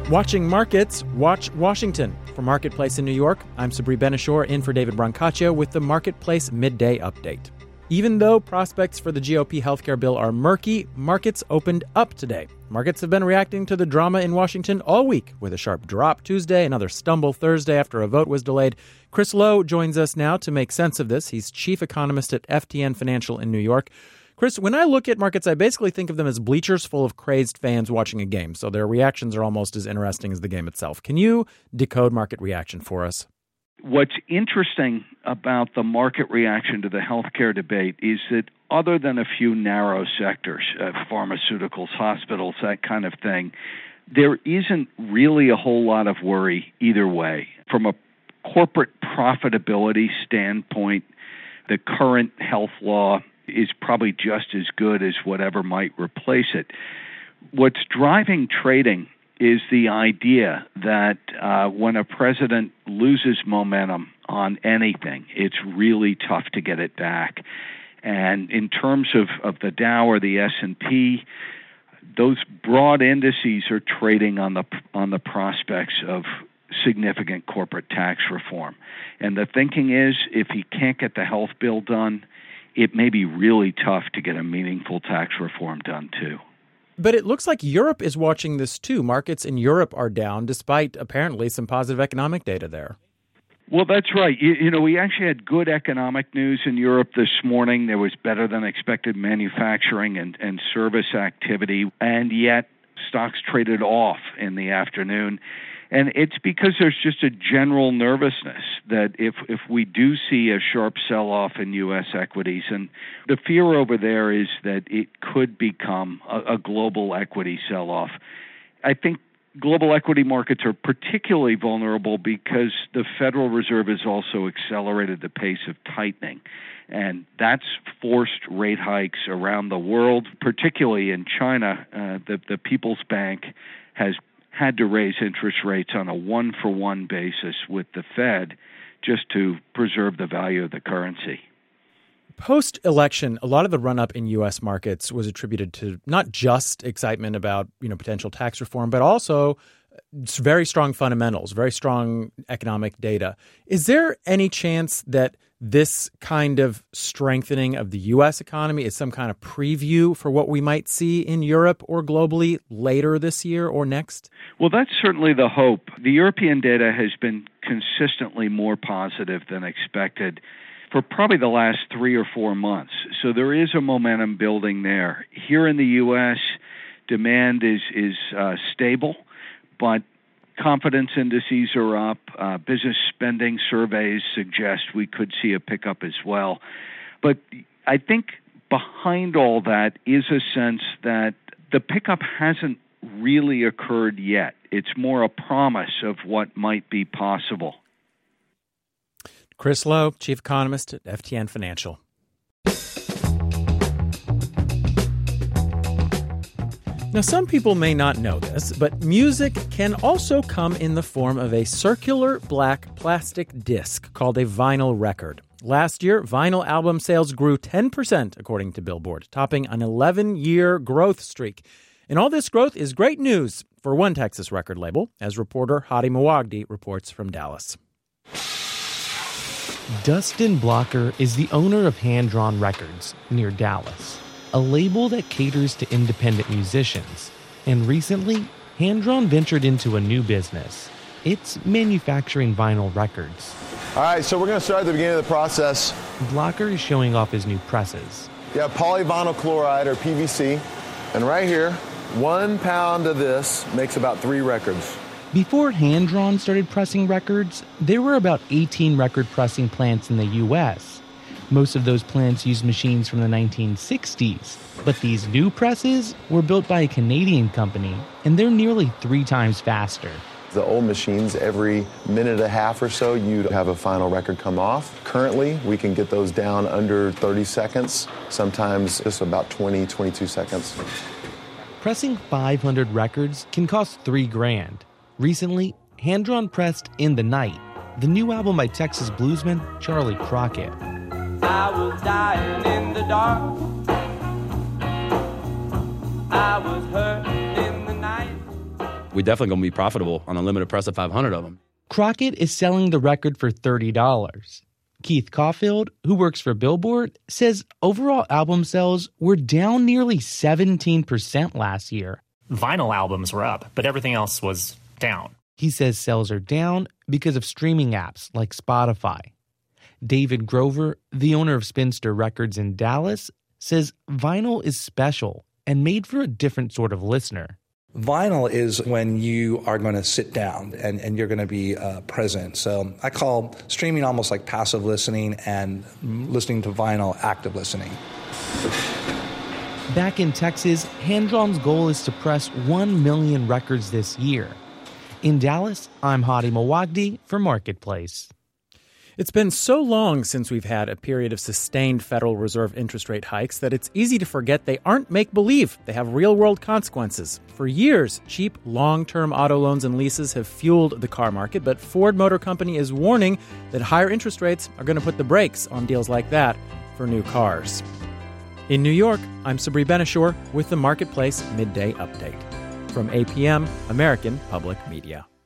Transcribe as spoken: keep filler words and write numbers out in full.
Watching markets, watch Washington. For Marketplace in New York, I'm Sabri Ben-Achour in for David Brancaccio with the Marketplace Midday Update. Even though prospects for the G O P healthcare bill are murky, markets opened up today. Markets have been reacting to the drama in Washington all week, with a sharp drop Tuesday, another stumble Thursday after a vote was delayed. Chris Lowe joins us now to make sense of this. He's chief economist at F T N Financial in New York. Chris, when I look at markets, I basically think of them as bleachers full of crazed fans watching a game, so their reactions are almost as interesting as the game itself. Can you decode market reaction for us? What's interesting about the market reaction to the healthcare debate is that other than a few narrow sectors, uh, pharmaceuticals, hospitals, that kind of thing, there isn't really a whole lot of worry either way. From a corporate profitability standpoint, the current health law is probably just as good as whatever might replace it. What's driving trading is the idea that uh, when a president loses momentum on anything, it's really tough to get it back. And in terms of, of the Dow or the S and P, those broad indices are trading on the on the prospects of significant corporate tax reform. And the thinking is, if he can't get the health bill done, it may be really tough to get a meaningful tax reform done, too. But it looks like Europe is watching this, too. Markets in Europe are down, despite apparently some positive economic data there. Well, that's right. You, you know, we actually had good economic news in Europe this morning. There was better than expected manufacturing and, and service activity, and yet stocks traded off in the afternoon. And it's because there's just a general nervousness that if if we do see a sharp sell-off in U S equities, and the fear over there is that it could become a, a global equity sell-off. I think global equity markets are particularly vulnerable because the Federal Reserve has also accelerated the pace of tightening. And that's forced rate hikes around the world, particularly in China. Uh, the, the People's Bank has had to raise interest rates on a one-for-one basis with the Fed just to preserve the value of the currency. Post-election, a lot of the run-up in U S markets was attributed to not just excitement about, you know, potential tax reform, but also very strong fundamentals, very strong economic data. Is there any chance that this kind of strengthening of the U S economy is some kind of preview for what we might see in Europe or globally later this year or next? Well, that's certainly the hope. The European data has been consistently more positive than expected for probably the last three or four months. So there is a momentum building there. Here in the U S, demand is, is uh, stable, but confidence indices are up. Uh, business spending surveys suggest we could see a pickup as well. But I think behind all that is a sense that the pickup hasn't really occurred yet. It's more a promise of what might be possible. Chris Lowe, chief economist at F T N Financial. Now, some people may not know this, but music can also come in the form of a circular black plastic disc called a vinyl record. Last year, vinyl album sales grew ten percent, according to Billboard, topping an eleven-year growth streak. And all this growth is great news for one Texas record label, as reporter Hadi Mawagdi reports from Dallas. Dustin Blocker is the owner of Hand Drawn Records near Dallas, a label that caters to independent musicians. And recently, Hand Drawn ventured into a new business. It's manufacturing vinyl records. All right, so we're going to start at the beginning of the process. Blocker is showing off his new presses. You have polyvinyl chloride, or P V C, and right here, one pound of this makes about three records. Before Hand Drawn started pressing records, there were about eighteen record pressing plants in the U S. Most of those plants used machines from the nineteen sixties, but these new presses were built by a Canadian company, and they're nearly three times faster. The old machines, every minute and a half or so, you'd have a final record come off. Currently, we can get those down under thirty seconds, sometimes just about twenty, twenty-two seconds. Pressing five hundred records can cost three grand. Recently, Hand Drawn pressed In the Night, the new album by Texas bluesman Charlie Crockett. I was dying in the dark. I was hurt in the night. we definitely going to be profitable on a limited press of five hundred of them. Crockett is selling the record for thirty dollars. Keith Caulfield, who works for Billboard, says overall album sales were down nearly seventeen percent last year. Vinyl albums were up, but everything else was down. He says sales are down because of streaming apps like Spotify. David Grover, the owner of Spinster Records in Dallas, says vinyl is special and made for a different sort of listener. Vinyl is when you are going to sit down and, and you're going to be uh, present. So I call streaming almost like passive listening and listening to vinyl active listening. Back in Texas, Hand Drum's goal is to press one million records this year. In Dallas, I'm Hadi Mawagdi for Marketplace. It's been so long since we've had a period of sustained Federal Reserve interest rate hikes that it's easy to forget they aren't make-believe. They have real-world consequences. For years, cheap, long-term auto loans and leases have fueled the car market, but Ford Motor Company is warning that higher interest rates are going to put the brakes on deals like that for new cars. In New York, I'm Sabri Benishore with the Marketplace Midday Update. From A P M, American Public Media.